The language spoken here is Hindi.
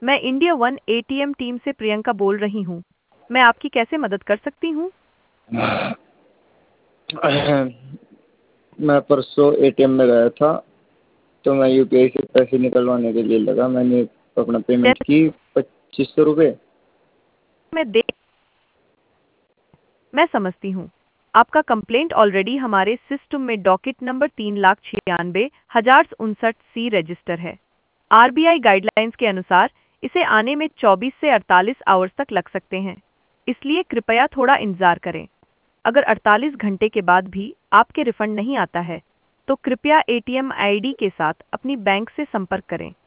मैं इंडिया वन एटीएम टीम से प्रियंका बोल रही हूँ। मैं आपकी कैसे मदद कर सकती हूँ? मैं परसों एटीएम में गया था, तो मैं यूपीआई से पैसे निकलवाने के लिए लगा। मैंने अपना पेमेंट जैसे की 2500 रुपये। मैं दे मैं समझती हूँ। आपका कंप्लेंट ऑलरेडी हमारे सिस्टम में डॉकेट नंबर 3,96,059 रजिस्टर है। आरबीआई गाइडलाइंस के अनुसार इसे आने में 24 से 48 आवर्स तक लग सकते हैं, इसलिए कृपया थोड़ा इंतजार करें। अगर 48 घंटे के बाद भी आपके रिफंड नहीं आता है, तो कृपया एटीएम आईडी के साथ अपनी बैंक से संपर्क करें।